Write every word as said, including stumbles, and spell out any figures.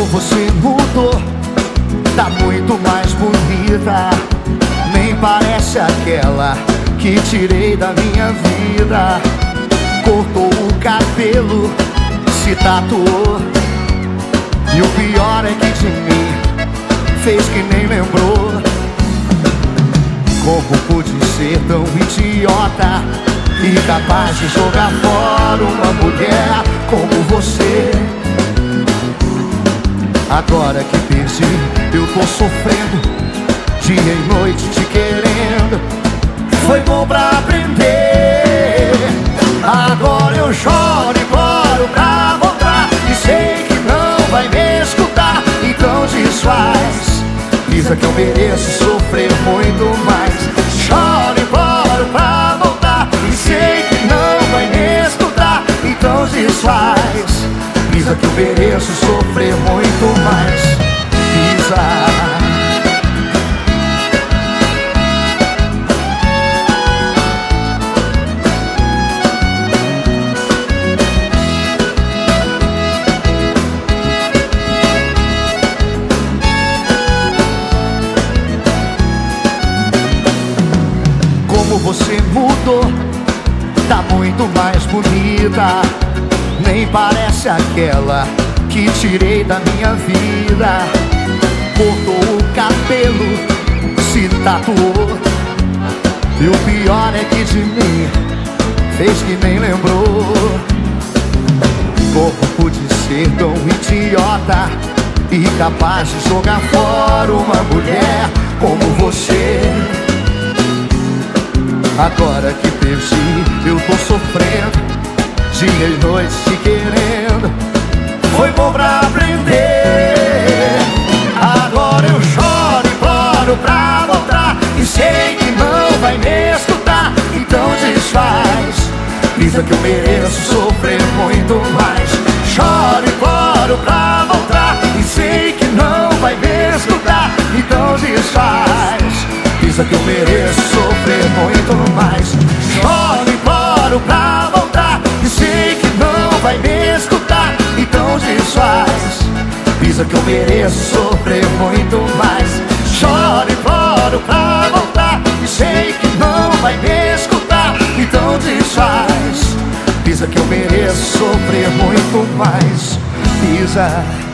Como você mudou, tá muito mais bonita. Nem parece aquela que tirei da minha vida. Cortou o cabelo, se tatuou, e o pior é que de mim fez que nem lembrou. Como pude ser tão idiota e capaz de jogar fora uma mulher como você? Agora que perdi, eu tô sofrendo, dia e noite te querendo. Foi bom pra aprender. Agora eu choro e imploro pra voltar, e sei que não vai me escutar. Então desfaz, avisa que eu mereço sofrer muito mais. Choro e imploro pra voltar, e sei que não vai me escutar. Então desfaz, avisa que eu mereço sofrer muito mais. Pisa. Como você mudou, tá muito mais bonita. Nem parece aquela que tirei da minha vida. Cortou o cabelo, se tatuou, e o pior é que de mim fez que nem lembrou. Como pude ser tão idiota e capaz de jogar fora uma mulher como você? Agora que perdi, eu tô sofrendo, dia e noite te querendo. Foi bom pra aprender. Agora eu choro e imploro pra voltar, e sei que não vai me escutar. Então desfaz, avisa que eu mereço sofrer muito mais. Choro e imploro pra voltar, e sei que não vai me escutar. Então desfaz, avisa que eu mereço sofrer muito mais. Choro e imploro pra voltar, e sei que não vai me escutar. Então desfaz, avisa que eu mereço sofrer muito mais. Choro e imploro pra voltar, e sei que não vai me escutar. Então desfaz, avisa que eu mereço sofrer muito mais. Pisa.